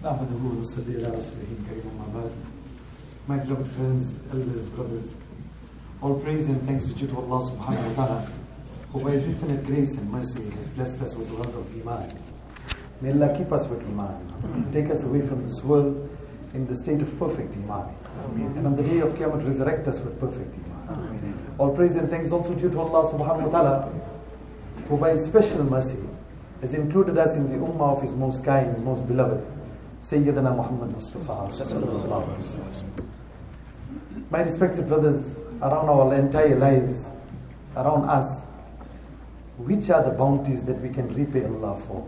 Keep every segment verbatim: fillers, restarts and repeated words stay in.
نحمده ونصلي على رسوله الكريم أما بعد. My beloved friends, elders, brothers, all praise and thanks is due to Allah subhanahu wa ta'ala, who by His infinite grace and mercy has blessed us with the wealth of Iman. May Allah keep us with Iman, take us away from this world in the state of perfect Iman, and on the day of Qiyamah resurrect us with perfect Iman. All praise and thanks also due to Allah subhanahu wa ta'ala, who by His special mercy has included us in the ummah of His most kind, most beloved, Sayyidina Muhammad Mustafa sallallahu alaihi wasallam. My respected brothers, around our entire lives, around us, which are the bounties that we can repay Allah for?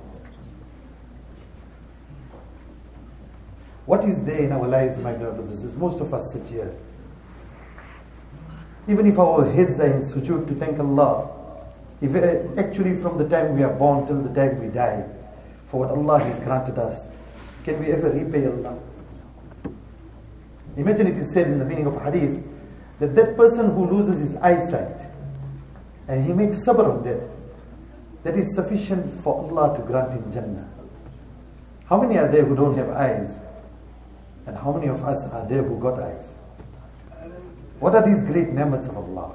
What is there in our lives, my dear brothers, as most of us sit here? Even if our heads are in sujood to thank Allah, if actually from the time we are born till the time we die, for what Allah has granted us, can we ever repay Allah? Imagine it is said in the meaning of a hadith that that person who loses his eyesight and he makes sabr on that, that is sufficient for Allah to grant him Jannah. How many are there who don't have eyes? And how many of us are there who got eyes? What are these great ni'mats of Allah?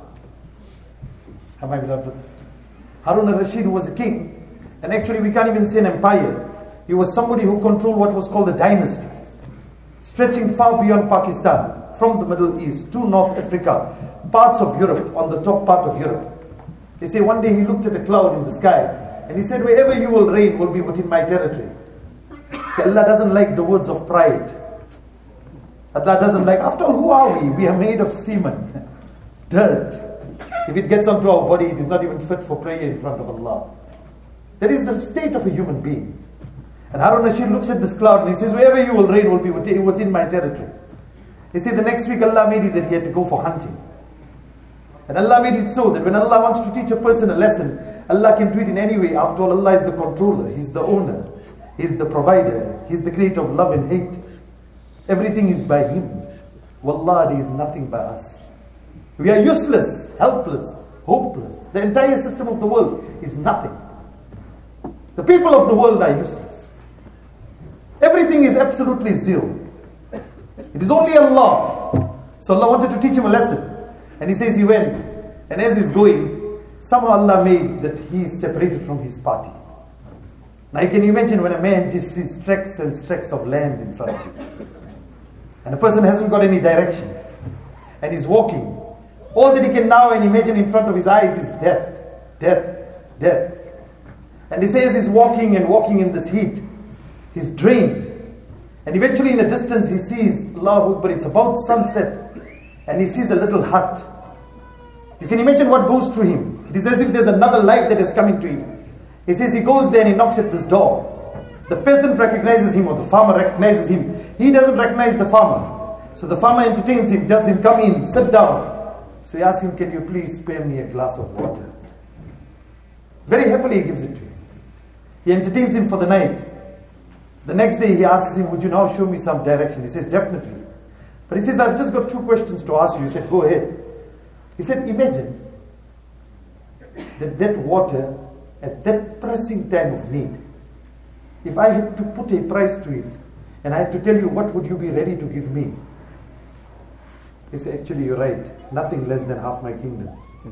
Am I beloved? Harun al-Rashid was a king, and actually we can't even say an empire. He was somebody who controlled what was called a dynasty, stretching far beyond Pakistan, from the Middle East to North Africa, parts of Europe, on the top part of Europe. They say one day he looked at a cloud in the sky, and he said, wherever you will reign will be within my territory. See, Allah doesn't like the words of pride. Allah doesn't like, after all, who are we? We are made of semen, dirt. If it gets onto our body, it is not even fit for prayer in front of Allah. That is the state of a human being. And Harun al-Rashid looks at this cloud and he says, wherever you will reign will be within my territory. He said the next week Allah made it that he had to go for hunting. And Allah made it so that when Allah wants to teach a person a lesson, Allah can do it in any way. After all, Allah is the controller, He's the owner, He's the provider, He's the creator of love and hate. Everything is by Him. Wallah, there is nothing by us. We are useless, helpless, hopeless. The entire system of the world is nothing. The people of the world are useless. Everything is absolutely zero. It is only Allah. So Allah wanted to teach him a lesson. And he says he went. And as he's going, somehow Allah made that he is separated from his party. Now you can imagine when a man just sees stretches and stretches of land in front of him. And the person hasn't got any direction. And he's walking. All that he can now and imagine in front of his eyes is death. Death. Death. And he says he's walking and walking in this heat. He's drained. And eventually in a distance he sees, Allahu Akbar, it's about sunset. And he sees a little hut. You can imagine what goes through him. It is as if there's another life that is coming to him. He says he goes there and he knocks at this door. The peasant recognizes him, or the farmer recognizes him. He doesn't recognize the farmer. So the farmer entertains him, tells him, come in, sit down. So he asks him, can you please spare me a glass of water? Very happily he gives it to him. He entertains him for the night. The next day he asks him, would you now show me some direction? He says, definitely. But he says, I've just got two questions to ask you. He said, go ahead. He said, imagine that that water at that pressing time of need, if I had to put a price to it, and I had to tell you, what would you be ready to give me? He said, actually you're right. Nothing less than half my kingdom.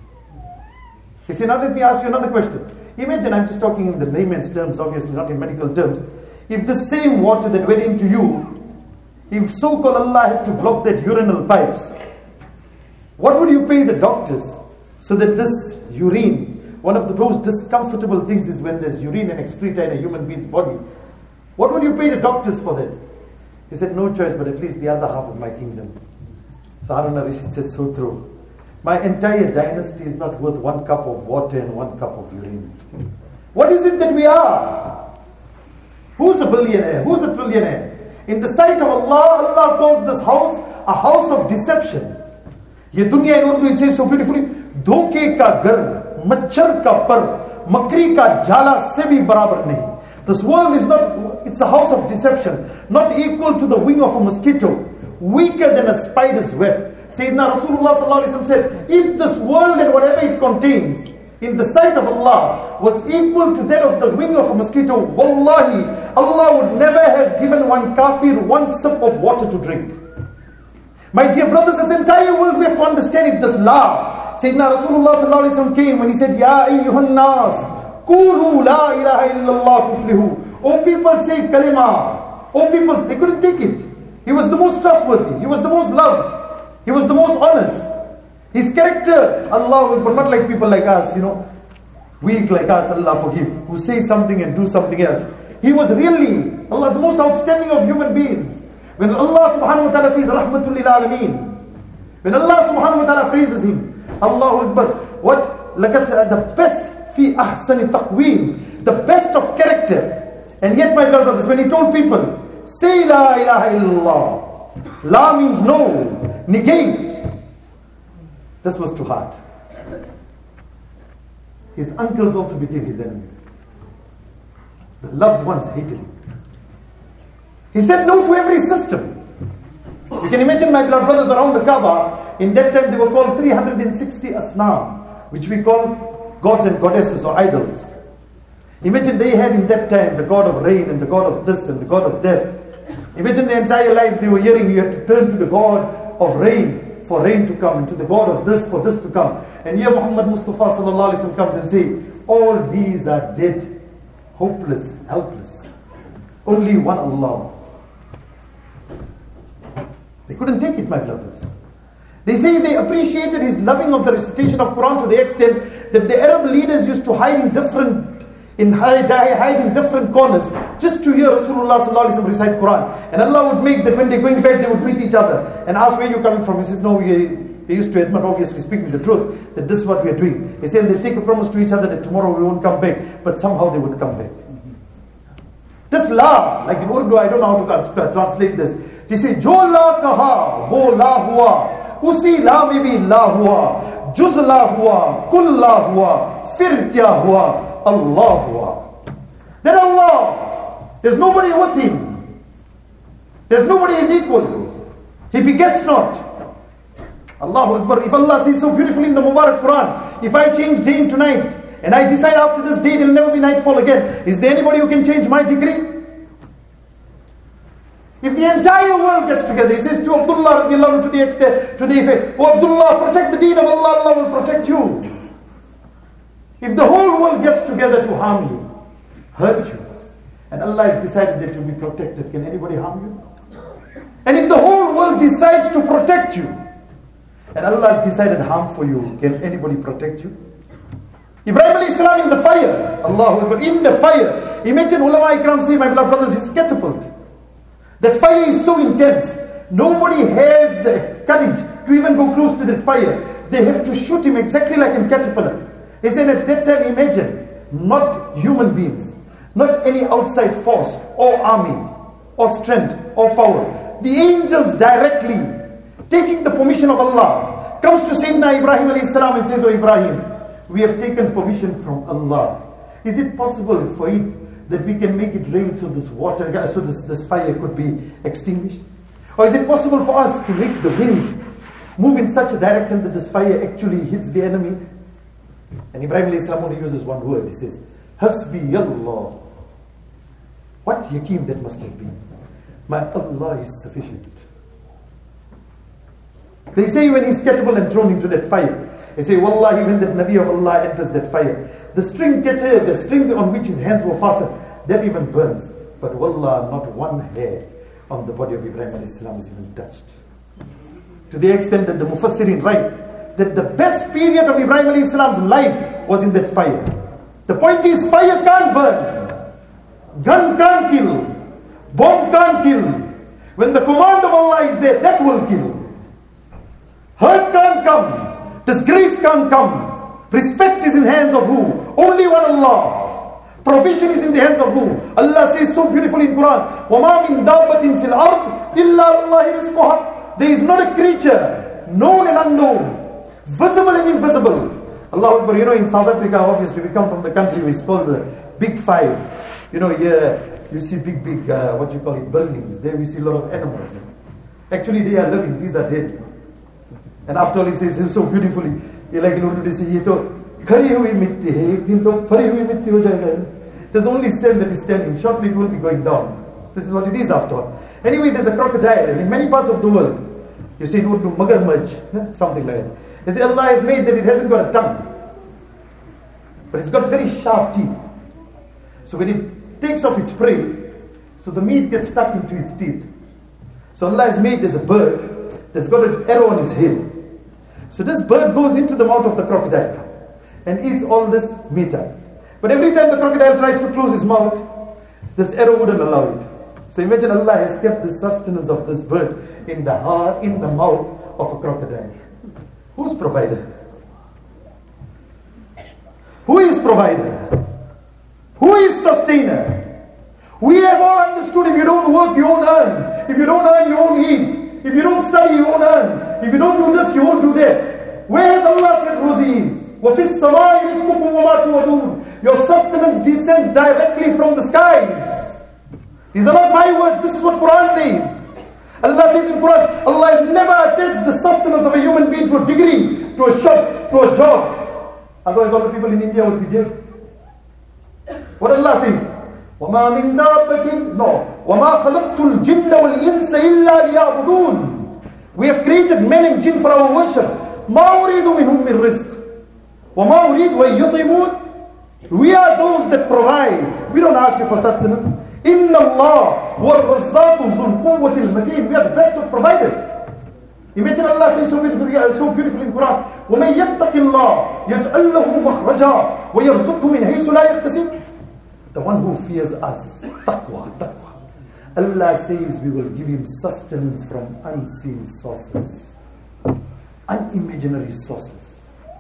He said, now let me ask you another question. Imagine, I'm just talking in the layman's terms, obviously not in medical terms. If the same water that went into you, if so-called Allah had to block that urinal pipes, what would you pay the doctors so that this urine, one of the most discomfortable things is when there's urine and excreta in a human being's body. What would you pay the doctors for that? He said, no choice, but at least the other half of my kingdom. So Harun al-Rashid said, so true. My entire dynasty is not worth one cup of water and one cup of urine. What is it that we are? Who's a billionaire? Who's a trillionaire? In the sight of Allah, Allah calls this house a house of deception. Ye dunya in Urdu, it says so beautifully, dhoke ka gar, machhar ka par, makri ka jala se bhi barabar nahi. This world is not, it's a house of deception, not equal to the wing of a mosquito, weaker than a spider's web. Sayyidina Rasulullah sallallahu alaihi wasallam said, if this world and whatever it contains in the sight of Allah was equal to that of the wing of a mosquito, wallahi, Allah would never have given one one kafir one sip of water to drink. My dear brothers, this entire world, we have to understand it, this law. Sayyidina Rasulullah sallallahu alaihi wasallam came when he said, Ya ayyuhan nas, Qulu la ilaha illallah tuflihu. Oh people, say kalima. Oh people, they couldn't take it. He was the most trustworthy. He was the most loved. He was the most honest. His character, Allah, but not like people like us, you know, weak like us, Allah forgive, who say something and do something else. He was really, Allah, the most outstanding of human beings. When Allah subhanahu wa ta'ala says, Rahmatul lil Alameen, when Allah subhanahu wa ta'ala praises him, Allahu Akbar, what? The best fi ahsani taqweem, the best of character. And yet, my brothers, when he told people, say la ilaha illallah, la means no, negate. This was too hard. His uncles also became his enemies. The loved ones hated him. He said no to every system. You can imagine, my beloved brothers, around the Kaaba, in that time they were called three hundred sixty asnam, which we call gods and goddesses or idols. Imagine they had in that time the god of rain and the god of this and the god of that. Imagine the entire life they were hearing you had to turn to the god of rain for rain to come, and to the god of this for this to come. And here Muhammad Mustafa sallallahu alaihi wasallam comes and say, all these are dead, hopeless, helpless. Only one Allah. They couldn't take it, my brothers. They say they appreciated his loving of the recitation of Quran to the extent that the Arab leaders used to hide in different in hide, hide in different corners just to hear Rasulullah sallallahu alaihi wasallam recite Quran. And Allah would make that when they're going back, they would meet each other and ask, where are you coming from? He says, no, we, they used to admit, obviously speaking the truth, that this is what we are doing. He said they take a promise to each other that tomorrow we won't come back, but somehow they would come back. This la, like in Urdu, I don't know how to trans- translate this. They say, Jo la kaha, wo la hua, usi la mein bhi la hua, juz la hua, kul la hua, fir kya hua, Allah hua. Then Allah, there's nobody with him. There's nobody is equal. He begets not. Allahu Akbar. If Allah says so beautifully in the Mubarak Quran, if I change day into night, and I decide after this day there will never be nightfall again, is there anybody who can change my decree? If the entire world gets together, he says to Abdullah radiallahu anhu, to the extent, to the effect, oh Abdullah, protect the deen of Allah, Allah will protect you. If the whole world gets together to harm you, hurt you, and Allah has decided that you'll be protected, can anybody harm you? And if the whole world decides to protect you, and Allah has decided harm for you, can anybody protect you? Ibrahim alayhi salam in the fire, Allahu Akbar, in the fire. Imagine ulama ikram say, my beloved brothers, his catapult. That fire is so intense. Nobody has the courage to even go close to that fire. They have to shoot him exactly like in caterpillar. He said at that time, imagine, not human beings, not any outside force or army or strength or power. The angels directly, taking the permission of Allah, comes to Sayyidina Ibrahim alayhi salam and says, oh Ibrahim, we have taken permission from Allah. Is it possible for it that we can make it rain so this water, so this, this fire could be extinguished? Or is it possible for us to make the wind move in such a direction that this fire actually hits the enemy? And Ibrahim alayhi salam only uses one word. He says, Hasbi Allah. What yaqeen that must have been. My Allah is sufficient. They say when he's catapulted and thrown into that fire, they say, Wallahi, when that Nabi of Allah enters that fire, the string catcher, the string on which his hands were fastened, that even burns. But Wallah, not one hair on the body of Ibrahim alayhi salam is even touched. To the extent that the Mufassirin write that the best period of Ibrahim alayhi salam's life was in that fire. The point is, fire can't burn, gun can't kill, bomb can't kill. When the command of Allah is there, that will kill. Hurt can't come, disgrace can't come. Respect is in hands of who? Only one Allah. Provision is in the hands of who? Allah says so beautifully in Quran, وَمَا مِن دَابَّةٍ فِي الْأَرْضِ إِلَّا اللَّهِ رِزْقُهَا. There is not a creature, known and unknown, visible and invisible. Allahu Akbar. You know, in South Africa, obviously, we come from the country which is called the Big Five. You know, here you see big, big, uh, what you call it, buildings. There we see a lot of animals. Actually, they are living, these are dead. And after all, he says so beautifully, like in Urdu, they say, ye to khari hui mitti hai, ek din to phari hui mitti ho jayega. There's only sand that is standing. Shortly it will be going down. This is what it is after all. Anyway, there's a crocodile, and in many parts of the world, you see it would do magarmaj, something like that. You see, Allah has made that it hasn't got a tongue, but it's got very sharp teeth. So when it takes off its prey, so the meat gets stuck into its teeth. So Allah has made there's a bird that's got its arrow on its head. So this bird goes into the mouth of the crocodile and eats all this meat up. But every time the crocodile tries to close his mouth, this arrow wouldn't allow it. So imagine Allah has kept the sustenance of this bird in the heart, in the mouth of a crocodile. Who's provider? Who is provider? Who is sustainer? We have all understood if you don't work, you won't earn. If you don't earn, you won't eat. If you don't study, you won't earn. If you don't do this, you won't do that. Where has Allah said Ruzi is? وَفِي السَّمَاءِ رِزْقُكُمْ وَمَا تُوعَدُونَ. Your sustenance descends directly from the skies. These are not my words, this is what Quran says. Allah says in Quran, Allah has never attached the sustenance of a human being to a degree, to a shop, to a job. Otherwise all the people in India would be dead. What Allah says? وَمَا مِن دَابَّةٍ No. وَمَا خَلَقْتُ الْجِنَّ وَالْإِنسَ إِلَّا لِيَعْبُدُونَ. We have created men and jinn for our worship. مَا أُرِيدُ مِنْهُم مِّن رِزْقٍ وَمَا أُرِيدُ أَن يُطْعِمُونَ. We are those that provide. We don't ask you for sustenance. إِنَّ اللَّهَ وَالرَّزَّاقُ ذُو الْقُوَّةِ الْمَتِينِ. We are the best of providers. Imagine Allah says so beautifully, so beautiful in Quran, وَمَن يَتَّقِ اللَّهَ يَجْعَلْ لَهُ مَخْرَجًا وَيَرْزُقْهُ مِنْ حَيْثُ لَا يَحْتَسِبُ. The one who fears us, taqwa, taqwa. Allah says we will give him sustenance from unseen sources, unimaginary sources.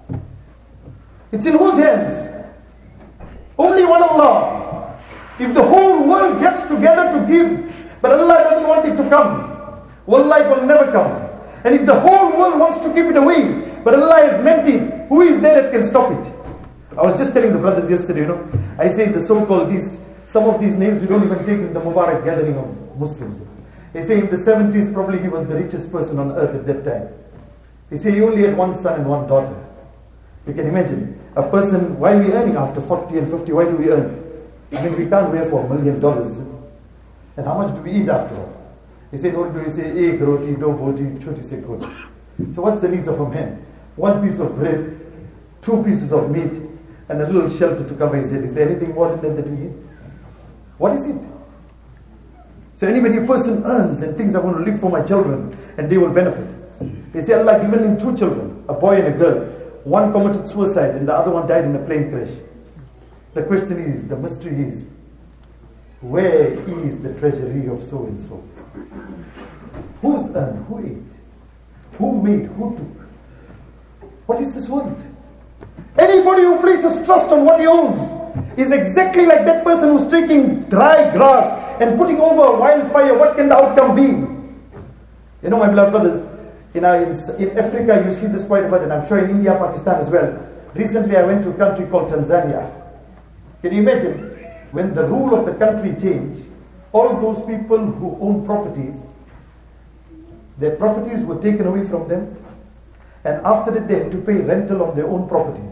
It's in whose hands? Only one Allah. If the whole world gets together to give, but Allah doesn't want it to come, wallah, it will never come. And if the whole world wants to keep it away, but Allah has meant it, who is there that can stop it? I was just telling the brothers yesterday, you know, I say the so-called these, some of these names we don't even take in the Mubarak gathering of Muslims. They say in the seventies probably he was the richest person on earth at that time. They say he only had one son and one daughter. You can imagine, a person, why are we earning after forty and fifty, why do we earn? I mean, we can't wear for a million dollars, is it? And how much do we eat after all? He said, what do you say? Egg, roti, do roti, choti se roti. So what's the needs of a man? One piece of bread, two pieces of meat, and a little shelter to cover his head. Is there anything more than that that we need? What is it? So anybody, a person earns and thinks, I want to live for my children and they will benefit. They say Allah given him two children, a boy and a girl. One committed suicide and the other one died in a plane crash. The question is, the mystery is, where is the treasury of so and so? Who's earned? Who ate? Who made? Who took? What is this world? Anybody who places trust on what he owns is exactly like that person who's taking dry grass and putting over a wildfire. What can the outcome be? You know, my beloved brothers, in, our, in, in Africa you see this quite a bit, and I'm sure in India, Pakistan as well. Recently I went to a country called Tanzania. Can you imagine, when the rule of the country changed, all those people who own properties, their properties were taken away from them, and after that they had to pay rental on their own properties.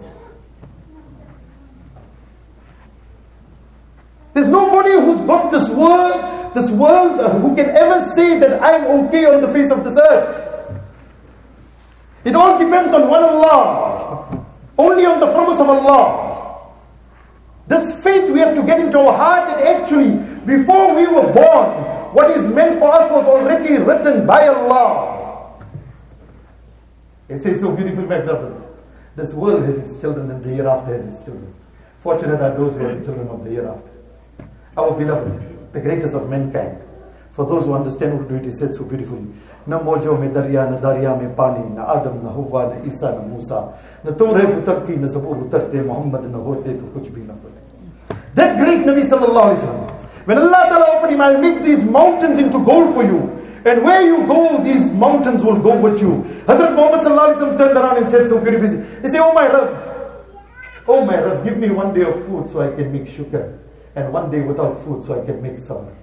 There's nobody who's got this world, this world uh, who can ever say that I'm okay on the face of this earth. It all depends on one Allah, only on the promise of Allah. This faith we have to get into our heart that actually, before we were born, what is meant for us was already written by Allah. It says so beautiful, my brothers. This world has its children and the hereafter has its children. Fortunate are those who are the children of the hereafter. Our beloved, the greatest of mankind. For those who understand what it is said so beautifully. Na mojo me darya, na darya me pani, na Adam, na Huwa, na Isa, na Musa. Na tumre utarti, na zabur utarte, Muhammad na hote, to kuch bhi na hote. That great Nabi sallallahu alaihi wasallam, when Allah Ta'ala offered him, I'll make these mountains into gold for you. And where you go, these mountains will go with you. Hazrat Muhammad sallallahu alaihi wasallam turned around and said so beautifully. He said, oh my Rabb, oh my Rabb, give me one day of food so I can make shukr. And one day without food so I can make sabr.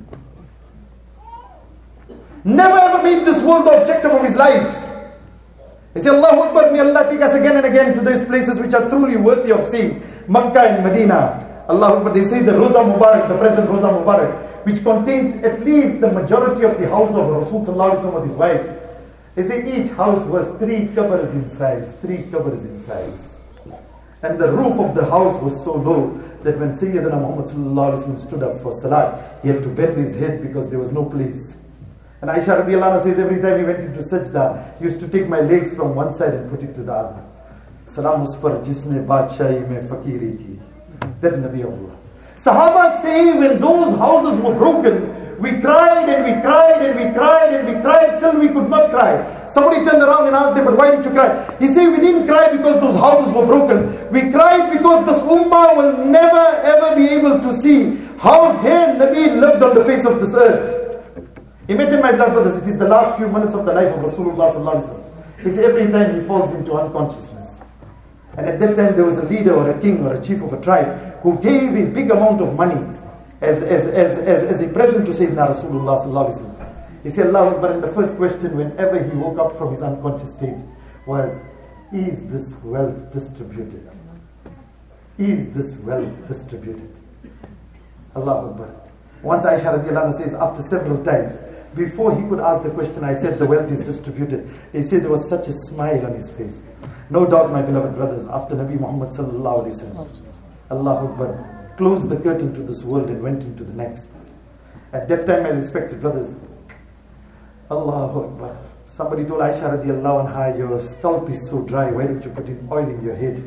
Never ever made this world the objective of his life. He said, Allahu Akbar, may Allah take us again and again to those places which are truly worthy of seeing. Makkah and Medina. Allah, but they say the Roza Mubarak, the present Roza Mubarak, which contains at least the majority of the house of Rasul Sallallahu Alaihi Wasallam with his wife. They say each house was three qabrs in size, three qabrs in size. And the roof of the house was so low that when Sayyidina Muhammad Sallallahu Alaihi Wasallam stood up for Salat, he had to bend his head because there was no place. And Aisha radiallahu anha says every time he went into sajda, he used to take my legs from one side and put it to the other. Salam us par jisne baadshaahi mein fakiri ki. That Nabi Allah. Sahaba say when those houses were broken, we cried and we cried and we cried and we cried till we could not cry. Somebody turned around and asked them, but why did you cry? He said, we didn't cry because those houses were broken. We cried because this ummah will never ever be able to see how their Nabi lived on the face of this earth. Imagine, my blood brothers, it is the last few minutes of the life of Rasulullah sallallahu alaihi wasallam. He said every time he falls into unconsciousness. And at that time there was a leader or a king or a chief of a tribe who gave a big amount of money as, as, as, as, as a present to Sayyidina Rasulullah sallallahu alaihi wasallam. He said, Allahu Akbar, and the first question whenever he woke up from his unconscious state was, is this wealth distributed? Is this wealth distributed? Allahu Akbar. Once Aisha radiallahu anha says, after several times, before he could ask the question, I said the wealth is distributed. He said there was such a smile on his face. No doubt, my beloved brothers, after Nabi Muhammad sallallahu alaihi wasallam, Allahu Akbar, closed the curtain to this world and went into the next. At that time, my respected brothers, Allahu Akbar, somebody told Aisha radiallahu anha, your scalp is so dry, why don't you put in oil in your head?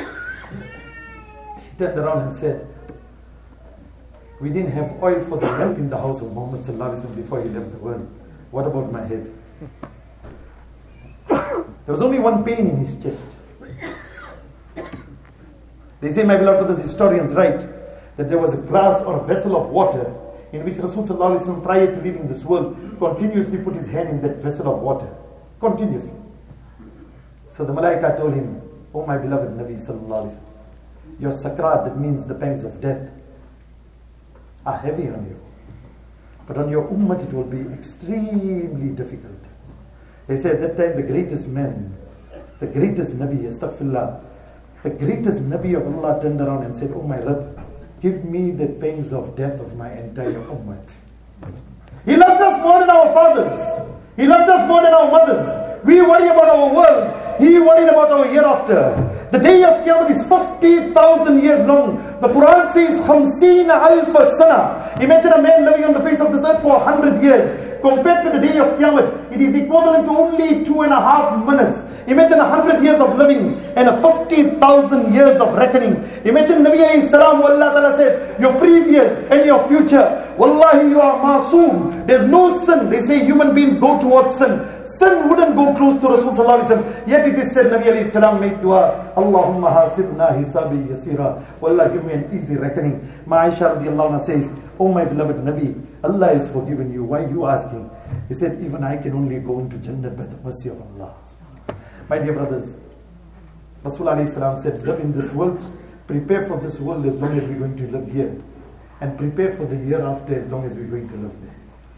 She turned around and said, we didn't have oil for the lamp in the house of Muhammad sallallahu alaihi wasallam before he left the world. What about my head? There was only one pain in his chest. They say, my beloved brothers, historians write that there was a glass or a vessel of water in which Rasul sallallahu alaihi wasallam, prior to leaving this world, continuously put his hand in that vessel of water. Continuously. So the Malaika told him, oh my beloved Nabi sallallahu alaihi wasallam, your sakrat, that means the pangs of death, are heavy on you. But on your ummah it will be extremely difficult. They say at that time the greatest man, the greatest Nabi, astaghfirullah, the greatest Nabi of Allah turned around and said, oh my Rabb, give me the pangs of death of my entire ummah. He loved us more than our fathers. He loved us more than our mothers. We worry about our world. He worried about our hereafter. The day of Qiyamah is fifty thousand years long. The Quran says, Khamseen alfa sana. Imagine a man living on the face of this earth for a hundred years. Compared to the day of Qiyamah, it is equivalent to only two and a half minutes. Imagine a hundred years of living and a fifty thousand years of reckoning. Imagine Nabi alayhi salam, Allah Ta'ala said, your previous and your future, wallahi you are masoom. There's no sin. They say human beings go towards sin. Sin wouldn't go close to Rasul sallallahu alaihi wasallam. Yet it is said, Nabi alayhi salam made dua, Allahumma hasibna hisabi yasira. Wallah, give me an easy reckoning. Ma Aisha radiallahu anha says, oh my beloved Nabi, Allah has forgiven you. Why are you asking? He said, even I can only go into Jannah by the mercy of Allah. My dear brothers, Rasul alayhi salam said, live in this world, prepare for this world as long as we're going to live here, and prepare for the hereafter as long as we're going to live there.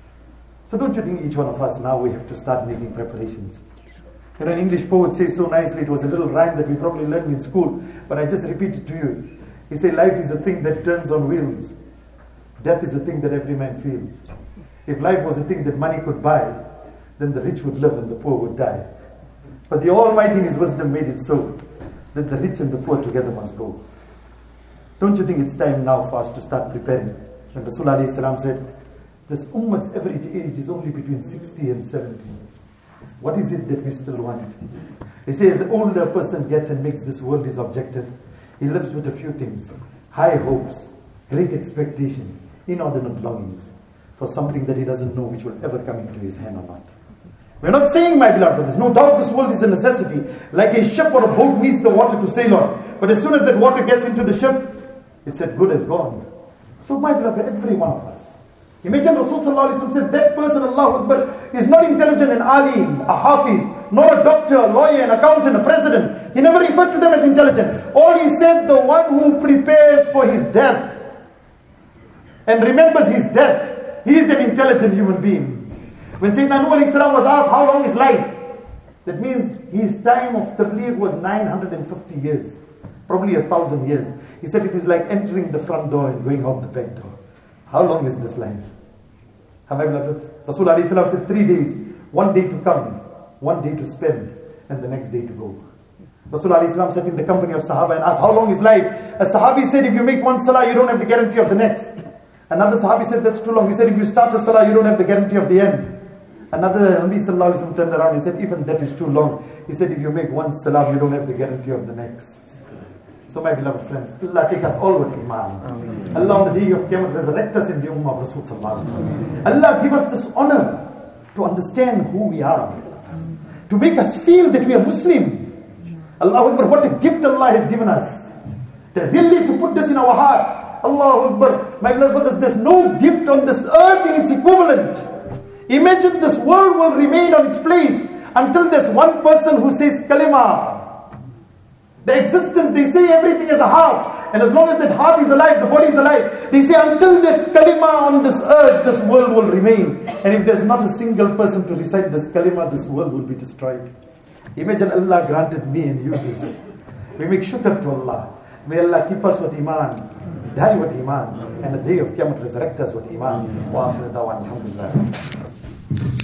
So don't you think each one of us now we have to start making preparations? You know, an English poet says so nicely, it was a little rhyme that we probably learned in school, but I just repeat it to you. He said, life is a thing that turns on wheels. Death is a thing that every man feels. If life was a thing that money could buy, then the rich would live and the poor would die. But the Almighty in His wisdom made it so that the rich and the poor together must go. Don't you think it's time now for us to start preparing? When Rasul alayhi salam said, this ummah's average age is only between sixty and seventy. What is it that we still want? He says, the older a person gets and makes this world his objective, he lives with a few things: high hopes, great expectation, inordinate longings for something that he doesn't know which will ever come into his hand or not. We're not saying, my beloved brothers, no doubt this world is a necessity. Like a ship or a boat needs the water to sail on. But as soon as that water gets into the ship, it's as good as gone. So my beloved, every one of us. Imagine Rasul sallallahu alaihi wasallam said, that person, Allahu Akbar, is not intelligent and alim, a hafiz, nor a doctor, a lawyer, an accountant, a president. He never referred to them as intelligent. All he said, the one who prepares for his death and remembers his death, he is an intelligent human being. When Sayyidina Nuh alayhi salam was asked how long is life, that means his time of tabligh was nine hundred fifty years. Probably a thousand years. He said it is like entering the front door and going out the back door. How long is this life? Have I beloved? Rasul alayhi salam said three days. One day to come, one day to spend, and the next day to go. Rasul alayhi salam sat in the company of Sahaba and asked, how long is life? A Sahabi said, if you make one salah, you don't have the guarantee of the next. Another Sahabi said, that's too long. He said, if you start a salah, you don't have the guarantee of the end. Another Nabi sallallahu alayhi wa sallam turned around and said, even that is too long. He said, if you make one salah, you don't have the guarantee of the next. So my beloved friends, Allah take us all with Iman. Ameen. Allah on the day of Qiyamah resurrect us in the Ummah of Rasul sallallahu alayhi wa sallam. Allah give us this honor to understand who we are. To make us feel that we are Muslim. Allahu Akbar, what a gift Allah has given us. That really to put this in our heart. Allahu Akbar. My beloved brothers, there's no gift on this earth in its equivalent. Imagine this world will remain on its place until there's one person who says kalima. The existence, they say everything is a heart. And as long as that heart is alive, the body is alive. They say until there's kalima on this earth, this world will remain. And if there's not a single person to recite this kalima, this world will be destroyed. Imagine Allah granted me and you this. We make shukr to Allah. May Allah keep us with Iman, die with Iman, and the day of Qiyamah resurrect us with Iman. Wa akhir da'wan, alhamdulillah.